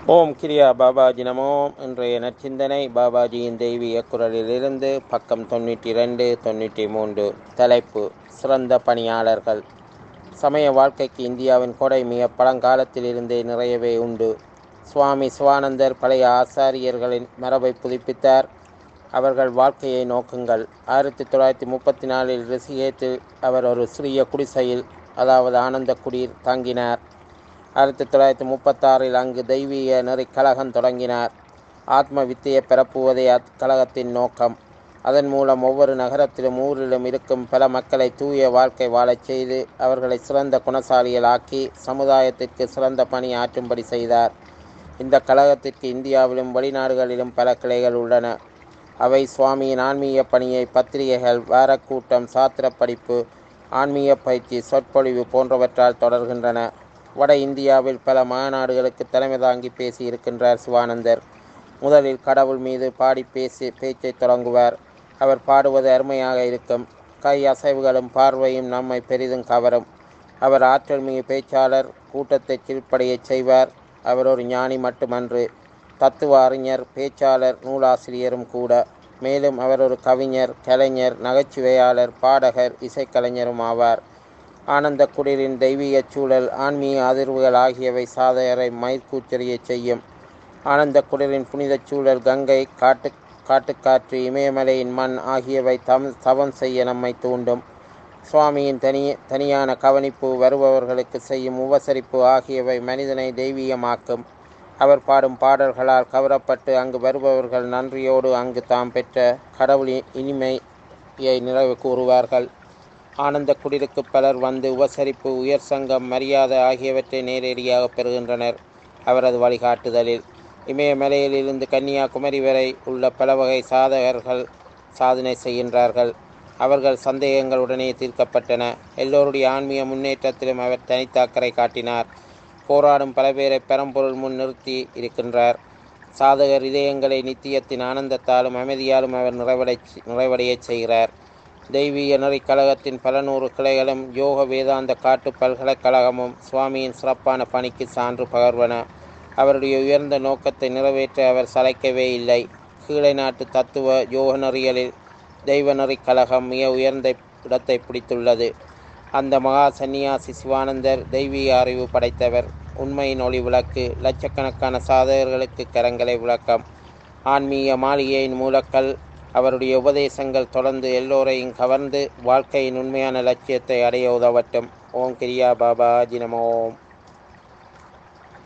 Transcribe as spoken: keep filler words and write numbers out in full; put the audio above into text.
ஓம் கிரியா பாபாஜி நமோ. இன்றைய நற்சிந்தனை பாபாஜியின் தெய்வீக குரலிலிருந்து பக்கம் தொண்ணூற்றி ரெண்டு தொண்ணூற்றி மூன்று. தலைப்பு: சிறந்த பணியாளர்கள். சமய வாழ்க்கைக்கு இந்தியாவின் கொடை மிக பழங்காலத்திலிருந்தே நிறையவே உண்டு. சுவாமி சிவானந்தர் பழைய ஆசாரியர்களின் மரபை புதுப்பித்தார். அவர்கள் வாழ்க்கையை நோக்குங்கள். ஆயிரத்தி தொள்ளாயிரத்தி முப்பத்தி நாலில் ரிஷிகேத்தில் அவர் ஒரு சிறிய குடிசையில், அதாவது ஆனந்த குடியில் தங்கினார். ஆயிரத்தி தொள்ளாயிரத்தி முப்பத்தாறில் அங்கு தெய்வீக நெறி கழகம் தொடங்கினார். ஆத்ம வித்தையை பரப்புவதே அக்கழகத்தின் நோக்கம். அதன் மூலம் ஒவ்வொரு நகரத்திலும் ஊரிலும் இருக்கும் பல மக்களை தூய வாழ்க்கை வாழச் செய்து அவர்களை சிறந்த குணசாலிகள் ஆக்கி சமுதாயத்திற்கு சிறந்த பணி ஆற்றும்படி செய்தார். இந்த கழகத்திற்கு இந்தியாவிலும் வெளிநாடுகளிலும் பல கிளைகள் உள்ளன. அவை சுவாமியின் ஆன்மீக பணியை பத்திரிகைகள், வாரக்கூட்டம், சாத்திர படிப்பு, ஆன்மீக பயிற்சி, சொற்பொழிவு போன்றவற்றால் தொடர்கின்றன. வட இந்தியாவில் பல மாநாடுகளுக்கு தலைமை தாங்கி பேசி இருக்கின்றார் சிவானந்தர். முதலில் கடவுள் மீது பாடி பேசி பேச்சை தொடங்குவார். அவர் பாடுவது அருமையாக இருக்கும். கை அசைவுகளும் பார்வையும் நம்மை பெரிதும் கவரும். அவர் ஆற்றல் மிகு பேச்சாளர். கூட்டத்தை கீழ்ப்படையச் செய்வார். அவர் ஒரு ஞானி மட்டுமன்று, தத்துவ அறிஞர், பேச்சாளர், நூலாசிரியரும் கூட. மேலும் அவர் ஒரு கவிஞர், கலைஞர், நகைச்சுவையாளர், பாடகர், இசைக்கலைஞரும் ஆவார். ஆனந்த குடிலின் தெய்வீக சூழல், ஆன்மீக அதிர்வுகள் ஆகியவை சாதகரை மயிர்கூச்சரியச் செய்யும். ஆனந்த குடிலின் புனித சூழல், கங்கை, காட்டு காட்டுக்காற்று, இமயமலையின் மண் ஆகியவை தம் தவம் செய்ய நம்மை தூண்டும். சுவாமியின் தனி தனியான கவனிப்பு, வருபவர்களுக்கு செய்யும் உபசரிப்பு ஆகியவை மனிதனை தெய்வீகமாக்கும். அவர் பாடும் பாடல்களால் கவரப்பட்டு அங்கு வருபவர்கள் நன்றியோடு அங்கு தாம் பெற்ற கடவுளின் இனிமையை நிறைவு கூறுவார்கள். ஆனந்த குடிலுக்கு பலர் வந்து உபசரிப்பு, உயர் சங்கம், மரியாதை ஆகியவற்றை நேரடியாக பெறுகின்றனர் அவரது வழிகாட்டுதலில். இமயமலையிலிருந்து கன்னியாகுமரி வரை உள்ள பல வகை சாதகர்கள் சாதனை செய்கின்றார்கள். அவர்கள் சந்தேகங்களுடனே தீர்க்கப்பட்டன. எல்லோருடைய ஆன்மீக முன்னேற்றத்திலும் அவர் தனித்த அக்கறை காட்டினார். போராடும் பல பேரை பரம்பொருள் முன் நிறுத்தி இருக்கின்றார். சாதகர் இதயங்களை நித்தியத்தின் ஆனந்தத்தாலும் அமைதியாலும் அவர் நிறைவடை நிறைவடையச் செய்கிறார். தெய்வீக நெறி கழகத்தின் பல நூறு கிளைகளும் யோக வேதாந்த காட்டு பல்கலைக்கழகமும் சுவாமியின் சிறப்பான பணிக்கு சான்று பகர்வன. அவருடைய உயர்ந்த நோக்கத்தை நிறைவேற்ற அவர் சளைக்கவே இல்லை. கீழை நாட்டு தத்துவ யோக நெறிகளில் தெய்வ நெறி கழகம் மிக உயர்ந்த இடத்தை பிடித்துள்ளது. அந்த மகா சந்நியாசி சிவானந்தர் தெய்வீக அறிவு படைத்தவர். உண்மையின் ஒளி விளக்கு. லட்சக்கணக்கான சாதகர்களுக்கு கரங்களை விளக்கம். ஆன்மீக மாளிகையின் மூலக்கல். அவருடைய உபதேசங்கள் தொடர்ந்து எல்லோரையும் கவர்ந்து வாழ்க்கையின் உண்மையான லட்சியத்தை அடைய உதவட்டும். ஓம் கிரியா பாபாஜி நமோ.